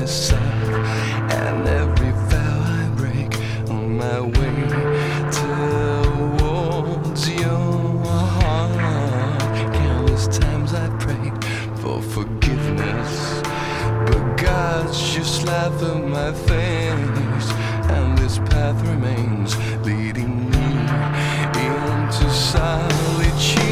myself, and every vow I break on my way towards your heart. Countless times I prayed for forgiveness, but God's just laughed at my face, and this path remains leading me into solitude.